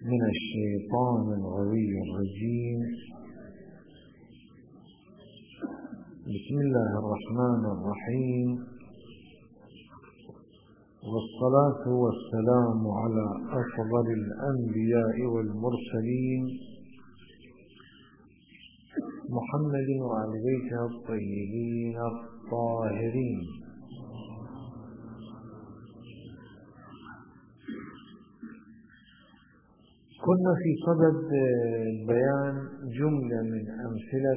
من الشيطان الغوي الرجيم. بسم الله الرحمن الرحيم، والصلاة والسلام على أفضل الأنبياء والمرسلين محمد وعلى بيته الطيبين الطاهرين. كنا في صدد بيان جملة من أمثلة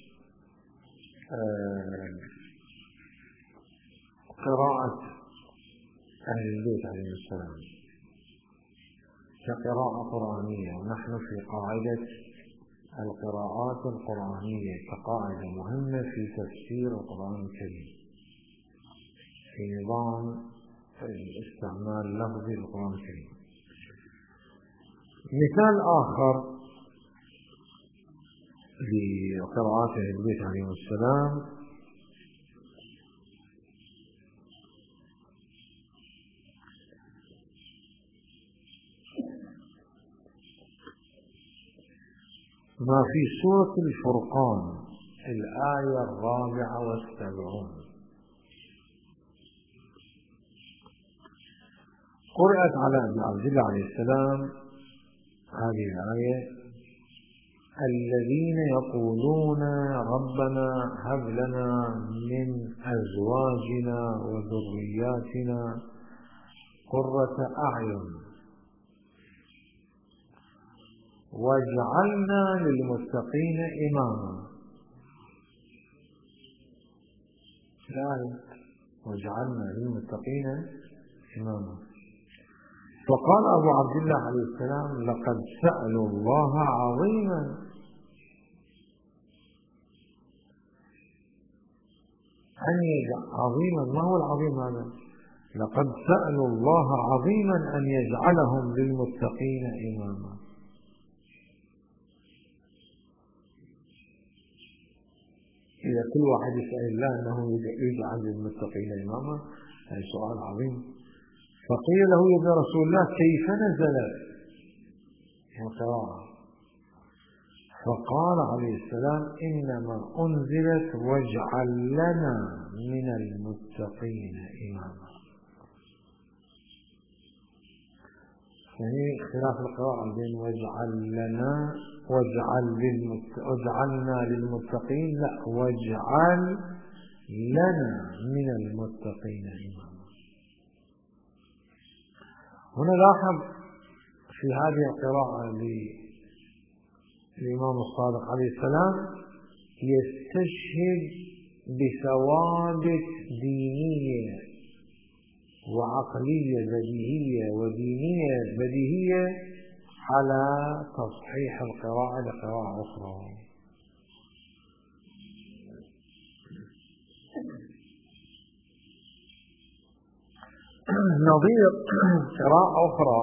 قراءة أهل البيت عليهم السلام كقراءة قرآنية، ونحن في قاعدة القراءات القرآنية كقاعدة مهمة في تفسير القرآن الكريم في نظام استعمال لفظي للقرآن الكريم. مثال آخر لقراءات أهل البيت عليهم السلام ما في سورة الفرقان الآية 74 قرأت على أبي عبد الله عليه السلام هذه الآية: الذين يقولون ربنا هب لنا من أزواجنا وذرياتنا قرة أعين واجعلنا للمتقين إماما. واجعلنا للمتقين إماما. فقال أبو عبد الله عليه السلام: لقد سألوا الله عظيما عظيما. ما هو العظيم هذا؟ لقد سألوا الله عظيما أن يجعلهم للمتقين إماما. إذا كل واحد يسأل الله أنه يجعل للمتقين إماما، هذا سؤال عظيم. فقيل له: يا رسول الله كيف نزلت القراءة؟ فقال عليه السلام: إنما أنزلت واجعل لنا من المتقين إماما. يعني اختلاف القراءة بين واجعل لنا واجعلنا للمتقين، لا، واجعل لنا من المتقين إماما. هنا لاحظ في هذه القراءة للإمام الصادق عليه السلام يستشهد بثوابت دينية وعقلية بديهية ودينية بديهية على تصحيح القراءة لقراءة أخرى. نظير قراءة أخرى،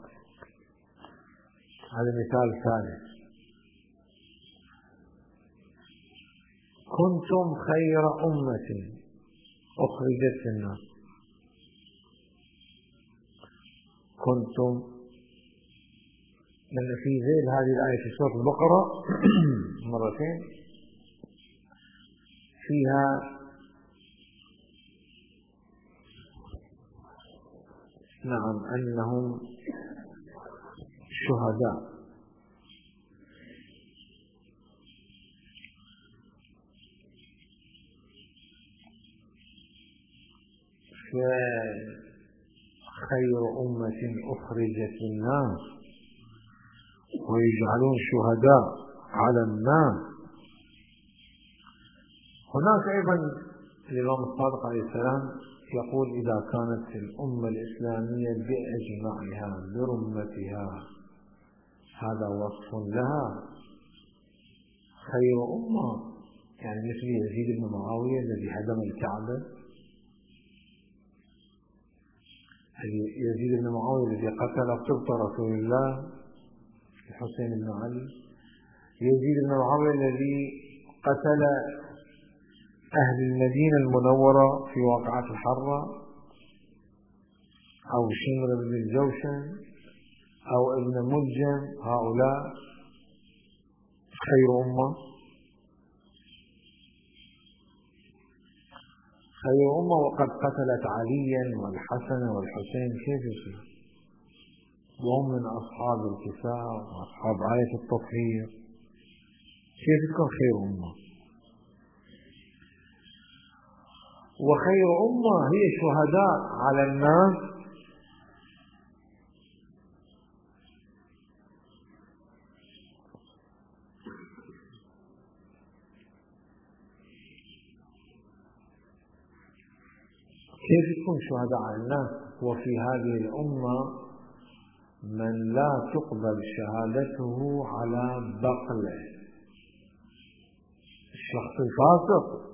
هذا مثال ثالث: كنتم خير أمة أخرجت للناس. كنتم، لأن في ذيل هذه الآية في سورة البقرة مرتين فيها نعم أنهم شهداء. خير أمة أخرجت للناس ويجعلون شهداء على الناس. هناك أيضا الإمام الصادق عليه السلام يقول: إذا كانت الأمة الإسلامية بأجمعها برمتها هذا وصف لها خير أمة، يعني مثل يزيد بن معاوية الذي هدم الكعبة، يزيد بن معاوية الذي قتل سبط رسول الله الحسين بن علي، يزيد بن معاوية الذي قتل أهل المدينة المنورة في واقعة الحرة، أو شمر بن الجوشن، أو ابن ملجم، هؤلاء خير أمة. خير أمة وقد قتلت عليا والحسن والحسين، كيف يصير وهم من أصحاب الكفاء وأصحاب آية التطهير؟ كيف تكون خير أمة؟ وخير أمة هي شهداء على الناس. كيف تكون شهداء على الناس وفي هذه الأمة من لا تقبل شهادته على بقله؟ الشخص الفاسق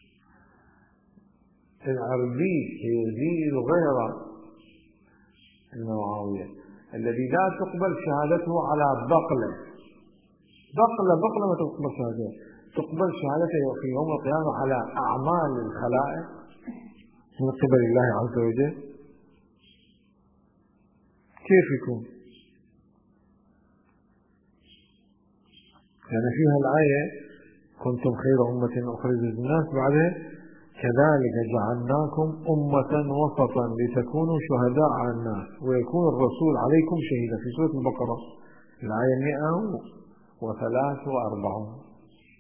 العربي يزيد غيره المعاوية الذي لا تقبل شهادته على بقله. بقلة ما تقبل شهادته، تقبل شهادته في يوم القيامة على أعمال الخلائق من قبل الله عز وجل. كيف يكون؟ يعني فيها الآية كنتم خير أمة أخرجت للناس، بعدها كذلك جعلناكم أمة وسطا لتكونوا شهداء على الناس ويكون الرسول عليكم شهيدا، في سورة البقرة الآية 143.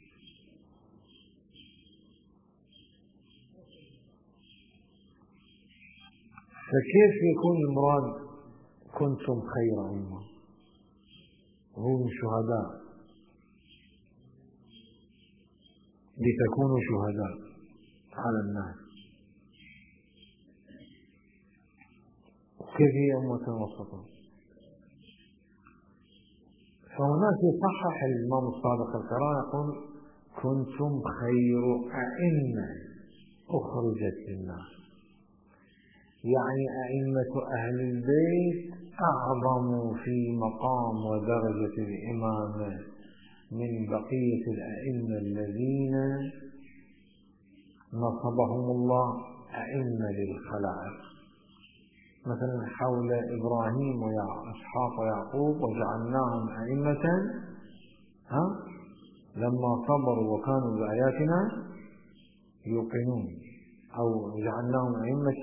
فكيف يكون المراد كنتم خير أمة؟ هم شهداء لتكونوا شهداء على الناس، كيف هي أمة وسطا؟ فهناك يصحح الإمام الصادق القرآن يقول كنتم خير أئمة أخرجت للناس، يعني أئمة أهل البيت أعظم في مقام ودرجة الإمامة من بقية الأئمة الذين نصبهم الله أئمة للخلائق، مثلا حول إبراهيم وإسحاق ويعقوب وجعلناهم أئمة لما صبروا وكانوا بآياتنا يوقنون، أو جعلناهم أئمة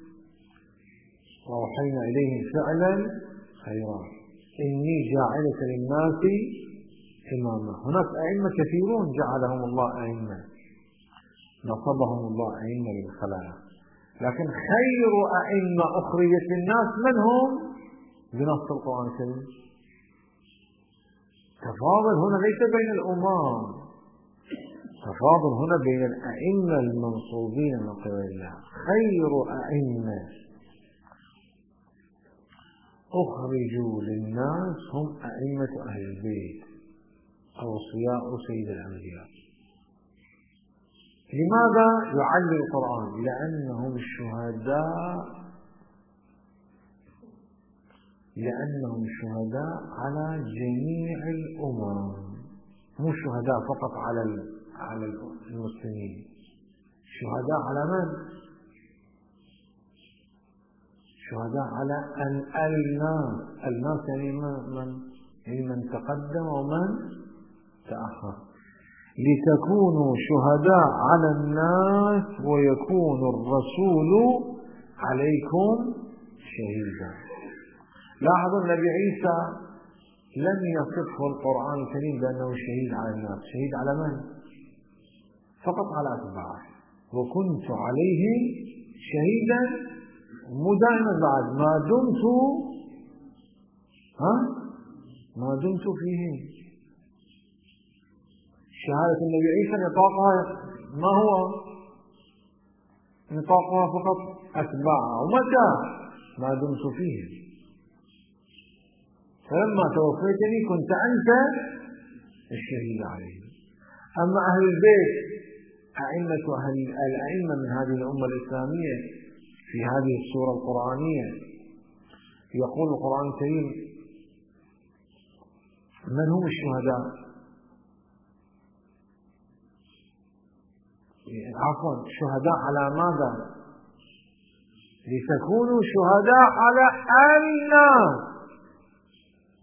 وأوحينا إليهم فعلا خيرات إني جاعلة للناس إماما. هناك أئمة كثيرون جعلهم الله أئمة، نصبهم الله أئمة للخلائق، لكن خير أئمة أخرجت للناس من هم بنص القرآن الكريم؟ تفاضل هنا ليس بين الأمم، تفاضل هنا بين الأئمة المنصوبين من قبل الله. خير أئمة أخرجوا للناس هم أئمة أهل البيت أوصياء سيد الأنبياء. لماذا يعلي القرآن؟ لأنهم شهداء على جميع الأمم، مو شهداء فقط على المسلمين، شهداء على من؟ شهداء على الناس يعني من تقدم ومن تأخر، لتكونوا شهداء على الناس ويكون الرسول عليكم شهيدا. لاحظوا النبي عيسى لم يصفه القرآن الكريم بأنه شهيد على الناس، شهيد على من؟ فقط على أتباعه. وكنت عليهم شهيدا، مو دائما بعد ما دمت فيهم. شهادة النبي عيسى نطاقها ما هو؟ نطاقها فقط أتباعه، ومتى؟ ما دمت فيهم. فلما توفيتني كنت أنت الشهيد عليهم. أما أهل البيت الأئمة من هذه الأمة الإسلامية في هذه السورة القرآنية يقول القرآن الكريم من هم الشهداء؟ عفوا، شهداء على ماذا؟ لتكونوا شهداء على الناس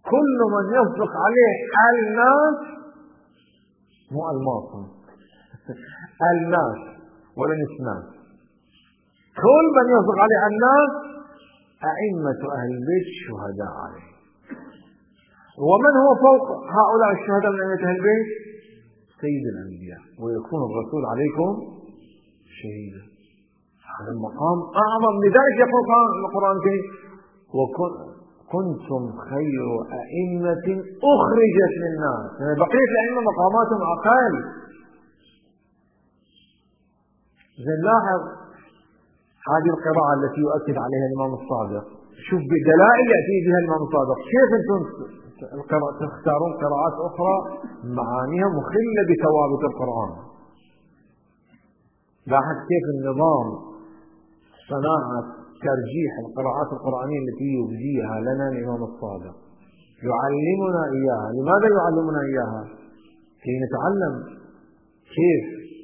كل من يصدق عليه الناس، مو الماصم الناس ولا نسنان، كل من يصدق عليه الناس أئمة أهل البيت شهداء عليه. ومن هو فوق هؤلاء الشهداء من أئمة أهل البيت؟ سيد الأنبياء، ويكون الرسول عليكم شهيدا. هذا المقام أعظم. لذلك يقول القرآن الكريم: وكنتم خير أئمة أخرجت للناس. يعني بقية الأئمة مقاماتهم أقل. لاحظ هذه القراءة التي يؤكد عليها الإمام الصادق. شوف بدلائل يأتي بها الإمام الصادق. كيف أنتم تختارون قراءات أخرى معانيها مخلة بثوابت القرآن؟ لاحظ كيف النظام صناعة ترجيح القراءات القرآنية التي يبديها لنا الإمام الصادق، يعلمنا إياها. لماذا يعلمنا إياها؟ كي نتعلم كيف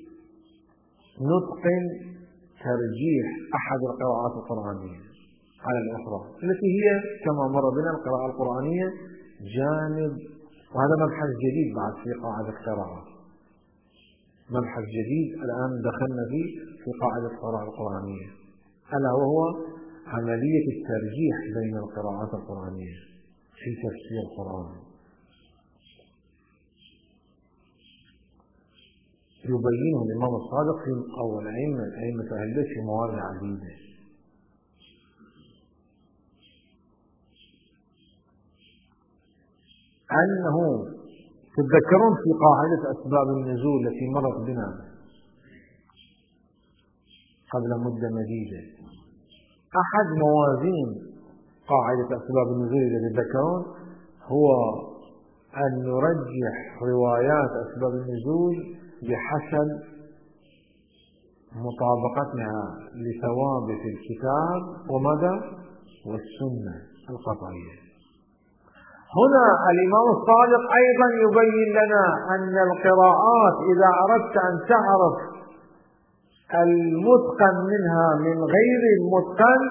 نتقن ترجيح أحد القراءات القرآنية على الأخرى، التي هي كما مر بنا القراءة القرآنية جانب. وهذا مبحث جديد بعد في قاعدة القراءة، مبحث جديد الآن دخلنا فيه في قاعدة القراءة القرآنية، ألا وهو عملية الترجيح بين القراءات القرآنية في تفسير القرآن. يبينه الإمام الصادق أو أئمة أهل البيت في مواضع عديدة. أنه تتذكرون في قاعدة أسباب النزول التي مرت بنا قبل مدة مديدة، أحد موازين قاعدة أسباب النزول إذا تتذكرون هو أن نرجح روايات أسباب النزول بحسب مطابقتها لثوابت الكتاب ومدى والسنة القطعية. هنا الإمام الصادق أيضا يبين لنا أن القراءات إذا أردت أن تعرف المتقن منها من غير المتقن،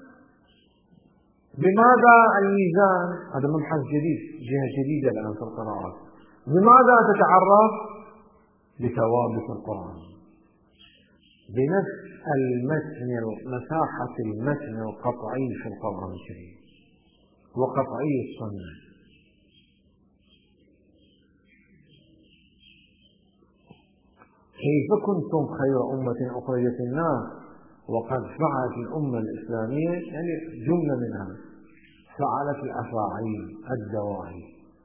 بماذا الميزان؟ هذا مبحث جديد، جهة جديدة الآن في القراءات. بماذا تتعرف؟ بثوابت القرآن، بنفس المتن، مساحة المتن القطعي في القرآن الكريم وقطعي السنة. كيف كنتم خير أمة أخرجت الناس وقد فعلت الأمة الإسلامية، يعني جملة منها فعلت الأفاعيل الدواعي.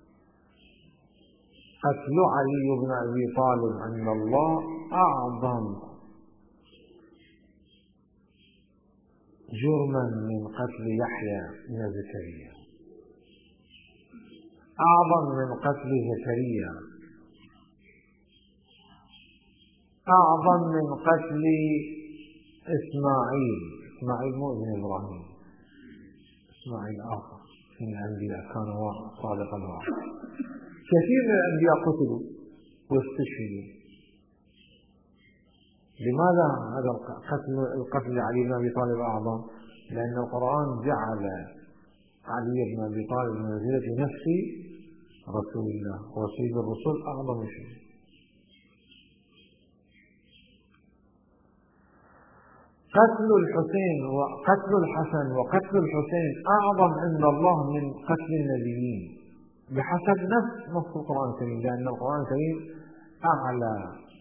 قتل علي بن أبي طالب عند الله أعظم جرما من قتل يحيى بن زكريا، أعظم من قتل زكريا، أعظم من قتل إسماعيل مو ابن إبراهيم، إسماعيل آخر من الأنبياء كان صادق الوعد. كثير من الأنبياء قتلوا واستشهدوا. لماذا هذا القتل لعلي بن أبي طالب أعظم؟ لأن القرآن جعل علي بن أبي طالب بمنزلة نفس رسول الله وسيد الرسل أعظم شيء. قتل الحسين وقتل الحسن وقتل الحسين أعظم عند الله من قتل النبيين بحسب نص القرآن الكريم، لأن القرآن الكريم أعلى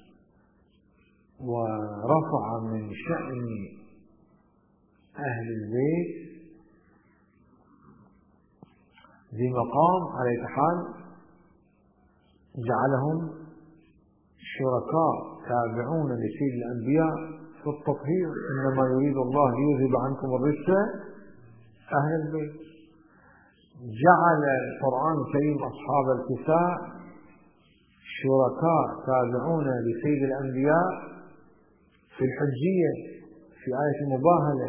ورفع من شأن أهل البيت بمقام على حال جعلهم شركاء تابعون لسيد الأنبياء في التطهير. إنما يريد الله ليذهب عنكم الرجس أهل البيت. جعل القرآن الكريم أصحاب الكساء شركاء تابعون لسيد الأنبياء في الحجية، في آية المباهلة،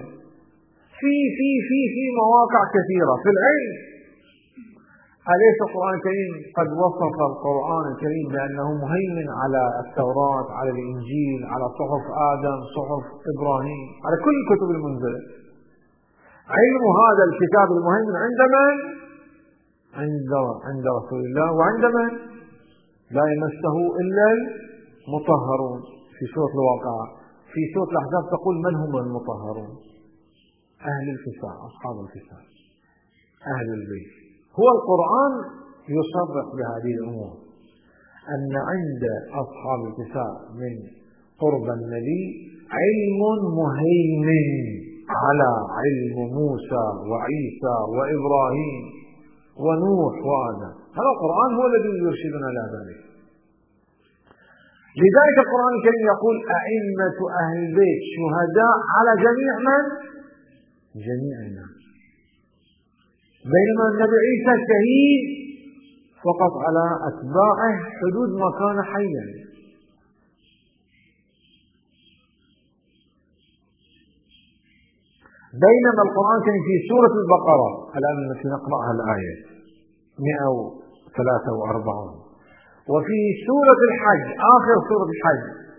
في مواقع كثيرة في العلم. أليس القرآن الكريم قد وصف القرآن الكريم بأنه مهيمن على التوراة، على الإنجيل، على صحف آدم، صحف إبراهيم، على كل الكتب المنزلة؟ علم هذا الكتاب المهيمن عند من؟ عند رسول الله وعند من؟ لا يمسه إلا المطهرون في سورة الواقعة. في سورة الأحزاب تقول من هم المطهرون؟ أهل الكساء، أصحاب الكساء، أهل البيت. هو القرآن يصرح بهذه الأمور، أن عند أصحاب الكساء من قرب النبي علم مهيمن على علم موسى وعيسى وإبراهيم ونوح وآدم. هذا القرآن هو الذي يرشدنا إلى ذلك. لذلك القرآن الكريم يقول أئمة أهل البيت شهداء على جميع من؟ جميع الناس. بينما النبي عيسى شهيد فقط على أتباعه حدود ما كان حيا. بينما القرآن كان في سورة البقرة الآن التي نقرأها الآية 143، وفي سورة الحج آخر سورة الحج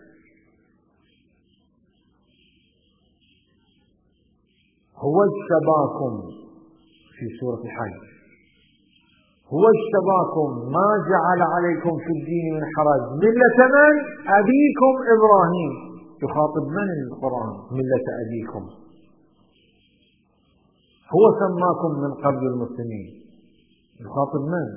هو اجتباكم. في سورة الحج هو اجتباكم ما جعل عليكم في الدين من حرج ملة من؟ أبيكم إبراهيم. يخاطب من القرآن؟ ملة أبيكم. هو سماكم من قبل المسلمين. يخاطب من؟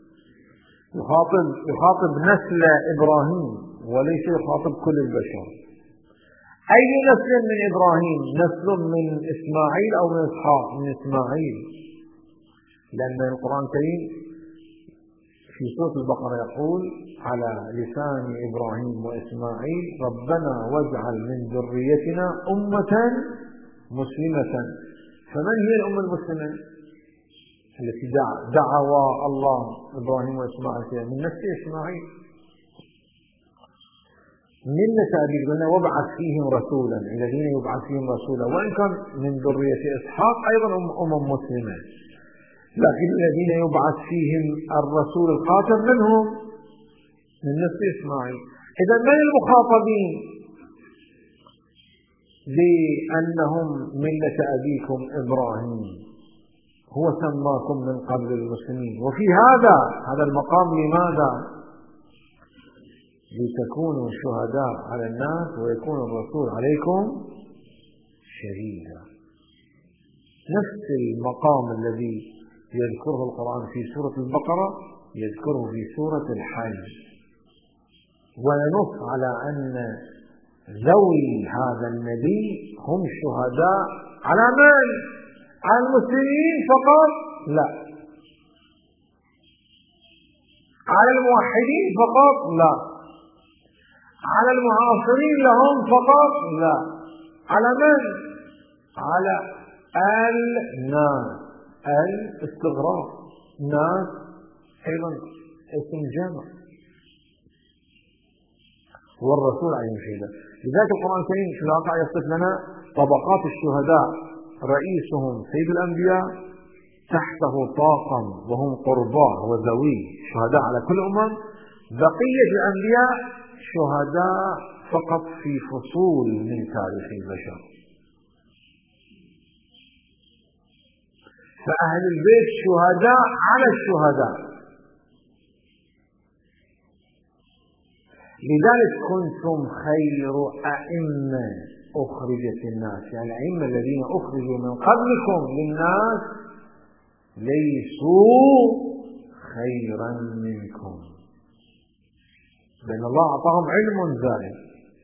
يخاطب نسل إبراهيم وليس يخاطب كل البشر. أي نسل من إبراهيم؟ نسل من إسماعيل أو من إسحاق؟ من إسماعيل، لأن القرآن الكريم في سورة البقرة يقول على لسان إبراهيم وإسماعيل ربنا واجعل من ذريتنا أمة مسلمة. فمن هي الأمة المسلمة التي دعوا الله إبراهيم وإسماعيل من نسل إسماعيل؟ ملة أبيك قلنا وابعث فيهم رسولا، الذين يبعث فيهم رسولا، وإن كان من ذرية إسحاق أيضا مسلمة، لكن الذين يبعث فيهم الرسول الخاتم منهم من نسل إسماعيل. إذا من المخاطبين لأنهم ملة أبيكم إبراهيم؟ هو سماكم من قبل المسلمين. وفي هذا المقام لماذا؟ لتكونوا شهداء على الناس ويكون الرسول عليكم شهيدا. نفس المقام الذي يذكره القرآن في سورة البقرة يذكره في سورة الحج، وينص على أن ذوي هذا النبي هم شهداء على من؟ على المسلمين فقط؟ لا. على الموحدين فقط؟ لا. على المعاصرين لهم فقط؟ لا. على من؟ على الناس. الاستغراق ناس أيضا اسم جامع، والرسول عليه شهيدا. لذلك القرآن الكريم في الواقع يصف لنا طبقات الشهداء، رئيسهم سيد الأنبياء، تحته طاقم وهم قرباء وذوي شهداء على كل أمم، بقية الأنبياء شهداء فقط في فصول من تاريخ البشر. فأهل البيت شهداء على الشهداء. لذلك كنتم خير أئمة أخرجت الناس، يعني الأئمة الذين أخرجوا من قبلكم للناس ليسوا خيرا منكم، لأن الله أعطاهم علم زائد،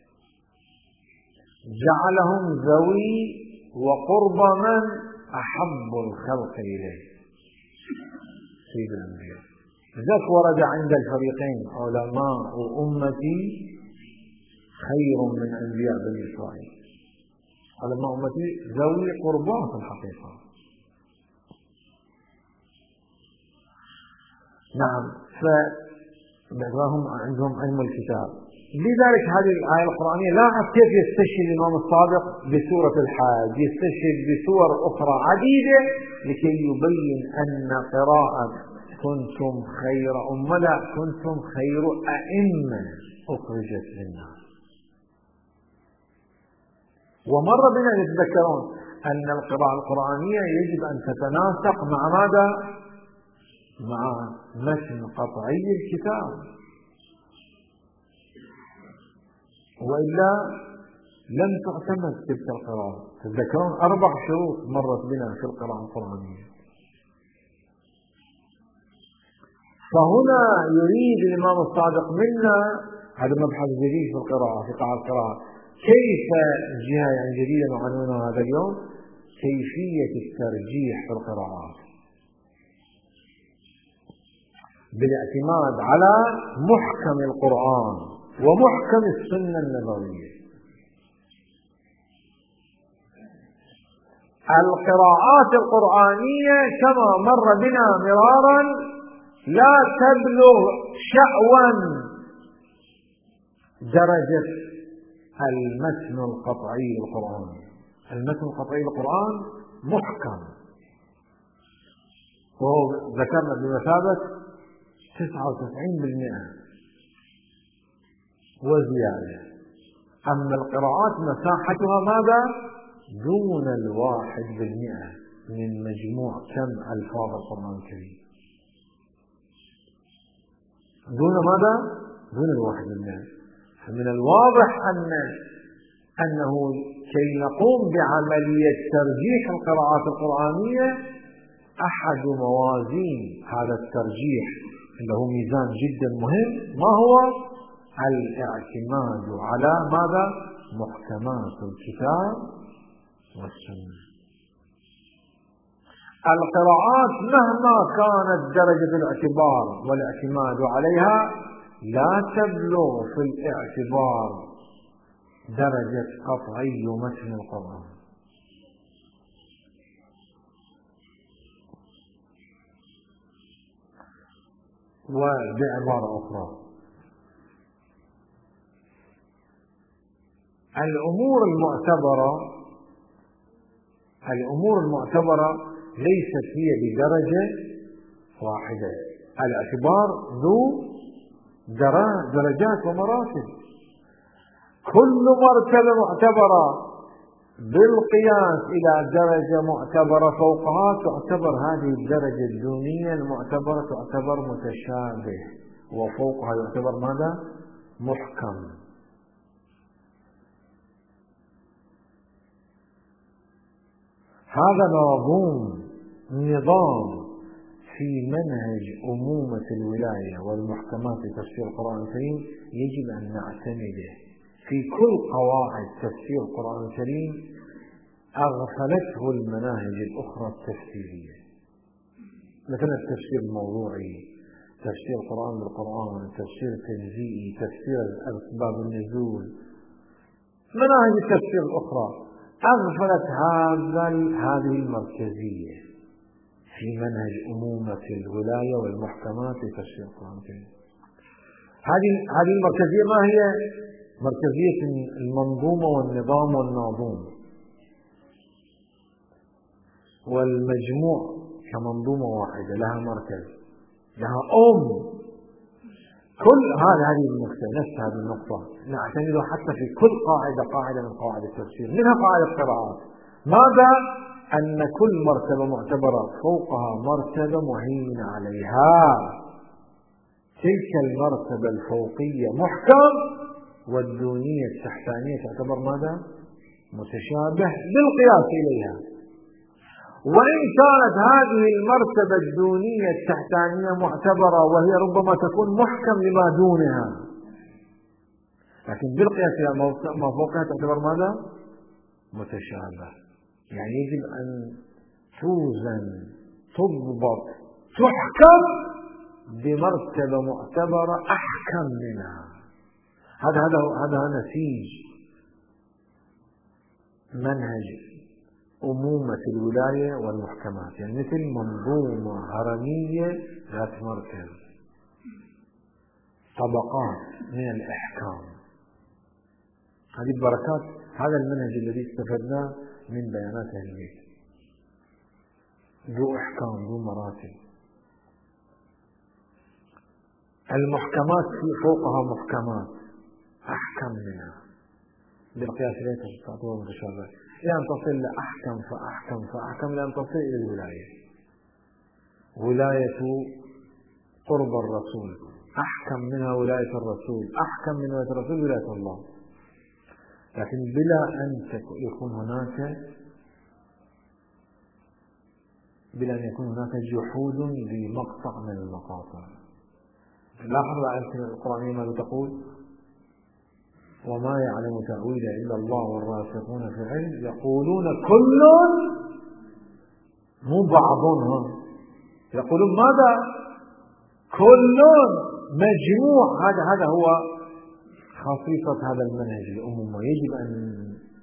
جعلهم ذوي وقرب من أحب الخلق إليه سيد الأنبياء. لذلك ورد عند الفريقين علماء أمتي خير من أنبياء بني إسرائيل. علماء أمتي ذوي قربان في الحقيقة. نعم، فهم عندهم علم الكتاب. لذلك هذه الآية القرآنية لا أعرف كيف يستشهد الإمام الصادق بسورة الحج، يستشهد بسور أخرى عديدة لكي يبين أن قراءة كنتم خير أمة لا، كنتم خير أئمة أخرجت للناس. ومر بنا يتذكرون أن القراءة القرآنية يجب أن تتناسق مع ماذا؟ مع متن قطعي الكتاب، وإلا لم تعتمد تلك القراءة. تذكرون 4 شروط مرت بنا في القراءة القرآنية. فهنا يريد الإمام الصادق منا، هذا مبحث جديد في القراءة، في قاعدة القراءة، كيف جهة يعني جديدة نعنونها هذا اليوم، كيفية الترجيح في القراءات بالاعتماد على محكم القرآن ومحكم السنة النبوية. القراءات القرآنية كما مر بنا مرارا لا تبلغ شأوا درجة المتن القطعي للقرآن. المتن القطعي للقرآن محكم، وهو ذكرنا بمثابة 99% وزيادة. أما القراءات مساحتها ماذا؟ دون 1% من مجموع كم ألفاظ القرآن الكريم. دون ماذا؟ دون 1%. فمن الواضح أنه كي نقوم بعملية ترجيح القراءات القرآنية، أحد موازين هذا الترجيح اللي هو ميزان جدا مهم، ما هو؟ الاعتماد على ماذا؟ محكمات الكتاب والسنة. القراءات مهما كانت درجة الاعتبار والاعتماد عليها لا تبلغ في الاعتبار درجة قطعي متن القرآن. وبعبارة أخرى، الأمور المعتبرة ليست هي بدرجة واحدة. الاعتبار ذو درجات ومراتب. كل مرتبة معتبرة بالقياس إلى درجة معتبرة فوقها تعتبر هذه الدرجة الدونية المعتبرة تعتبر متشابه، وفوقها يعتبر ماذا؟ محكم. هذا نظام في منهج أمومة الولاية والمحكمات لتفسير القرآن الكريم يجب أن نعتمده في كل قواعد تفسير القرآن الكريم أغفلته المناهج الأخرى التفسيرية، مثل التفسير الموضوعي، تفسير القرآن بالقرآن، تفسير التنزيئي، تفسير أسباب النزول، مناهج التفسير الأخرى أغفلت هذه المركزية في منهج أمومة الولاية والمحكمات لتفسير القرآن الكريم. هذه المركزية ما هي؟ مركزية المنظومة والنظام والناظوم والمجموع كمنظومة واحدة لها مركز، لها كل هذه النقطة، نفس هذه النقطة نعتمدها حتى في كل قاعدة من قواعد التفسير، منها قاعدة القراءات. ماذا؟ أن كل مرتبة معتبرة فوقها مرتبة مهيمنة عليها. تلك المرتبة الفوقية محكم، والدونية التحتانية تعتبر ماذا؟ متشابه بالقياس إليها. وإن كانت هذه المرتبة الدونية التحتانية معتبرة وهي ربما تكون محكم لما دونها، لكن بالقياس إلى ما فوقها تعتبر ماذا؟ متشابه. يعني يجب أن توزن، تضبط، تحكم بمرتبة معتبرة أحكم منها. هذا نسيج منهج أمومة الولاية والمحكمات، يعني مثل منظومة هرمية ذات مركز، طبقات من الإحكام. هذه البركات، هذا المنهج الذي استفدناه من بيانات أهل البيت، ذو إحكام ذو مراتب. المحكمات فوقها محكمات أحكم منها بالقياس إليها تعتبر متشابه، إلى أن تصل لأحكم فأحكم فأحكم، لأن تصل إلى الولاية، ولاية قرب الرسول، أحكم منها ولاية الرسول، أحكم من ولاية الرسول ولاية الله، لكن بلا أن يكون هناك جحود لمقطع من المقاطع. لاحظوا الآية القرآنية ماذا تقول؟ وما يعلم تأويل إلا الله والراسخون في العلم يقولون كل، مو بعضهم، يقولون ماذا؟ كل مجموع. هذا هو خصيصة هذا المنهج الأمومة. يجب أن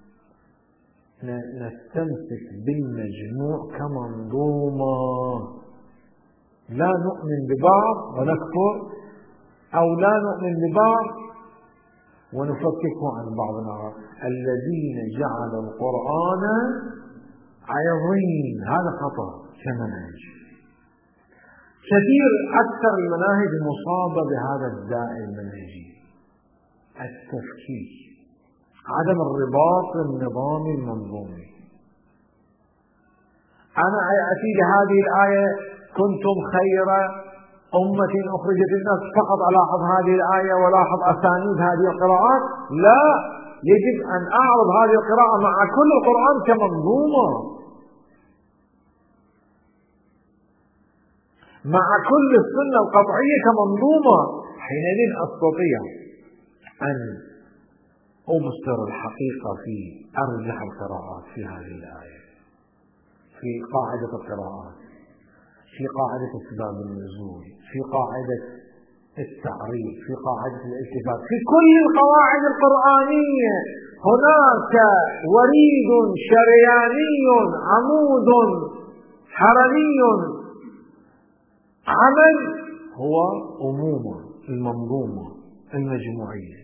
نستمسك بالمجموع كمنظومة، لا نؤمن ببعض ونكفر، أو لا نؤمن ببعض ونفككه عن بعضنا. الذين جعلوا القرآن عظيم، هذا خطأ كمنهج. كثير أكثر المناهج مصابة بهذا الداء المنهجي، التفكيك، عدم الرباط النظامي المنظومي. أنا أتي لهذه الآية كنتم خير أمة أخرجت للناس فقط ألاحظ هذه الآية ولاحظ أسانيد هذه القراءات؟ لا، يجب أن أعرض هذه القراءة مع كل القرآن كمنظومة، مع كل السنة القطعية كمنظومة. حينئذ أستطيع أن أبصر الحقيقة في أرجح القراءات في هذه الآية، في قاعدة القراءات، في قاعدة أسباب النزول، في قاعدة التعريف، في قاعدة الالتفات، في كل القواعد القرآنية هناك وريد شرياني، عمود حرمي، عمل هو أمومة المنظومة المجموعية.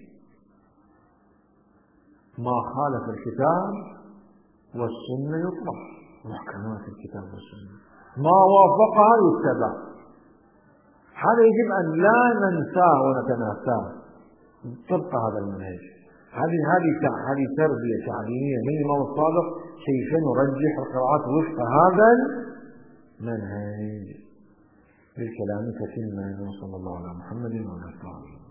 ما خالف الكتاب والسنة يطلق، محكمات الكتاب والسنة، ما وافقها يتبع. هذا يجب أن لا ننساه ونتناساه طبق هذا المنهج. هذه تربية تعليمية من الإمام الصادق كيف نرجح القراءات وفق هذا المنهج. بالكلام تتم. صلى الله على محمد وعلى آله.